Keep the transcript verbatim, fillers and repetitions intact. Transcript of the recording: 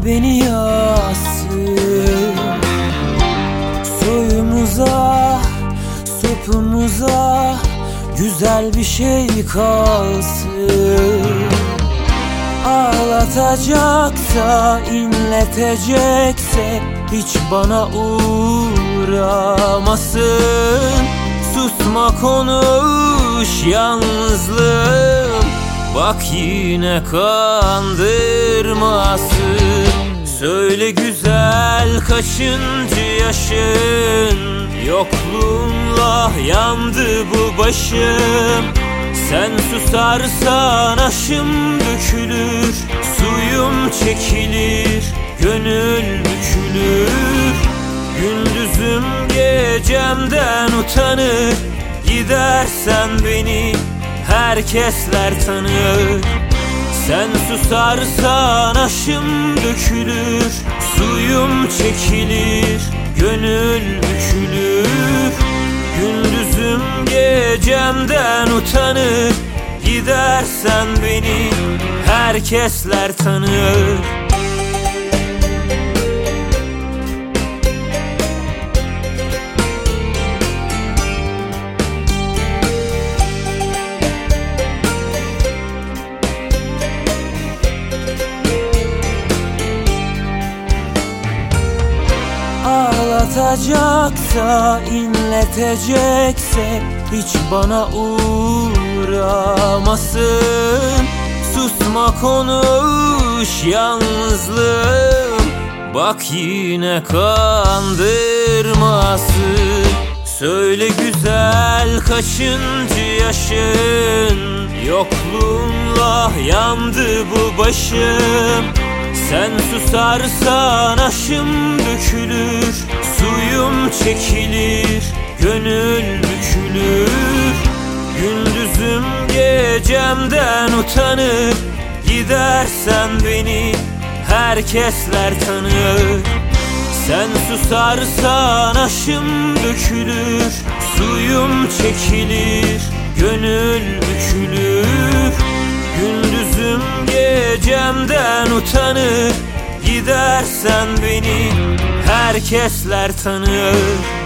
beni yazsın. Soyumuza, sopumuza güzel bir şey kalsın. Ağlatacaksa, inletecekse hiç bana uğramasın. Susma, konuş yalnızlığım, bak yine kandırmasın. Söyle güzel, kaçıncı yaşın? Yokluğunla yandı bu başım. Sen susarsan aşım dökülür, suyum çekilir, gönül bükülür. Gündüzüm gecemden utanır, gidersen beni herkesler tanır. Sen susarsan aşım dökülür, suyum çekilir, gönül bükülür. Gündüzüm gecemden utanır, gidersen beni herkesler tanır. Ağlatacaksa, inletecekse hiç bana uğramasın. Susma, konuş yalnızlığım, bak yine kandırmasın. Söyle güzel, kaçıncı yaşın? Yokluğunla yandı bu başım. Sen susarsan aşım dökülür, suyum çekilir, gönül bükülür. Gündüzüm gecemden utanır, gidersen beni herkesler tanır. Sen susarsan aşım dökülür, suyum çekilir, gönül bükülür. Gündüzüm gecemden utanır, gidersen beni herkesler tanır.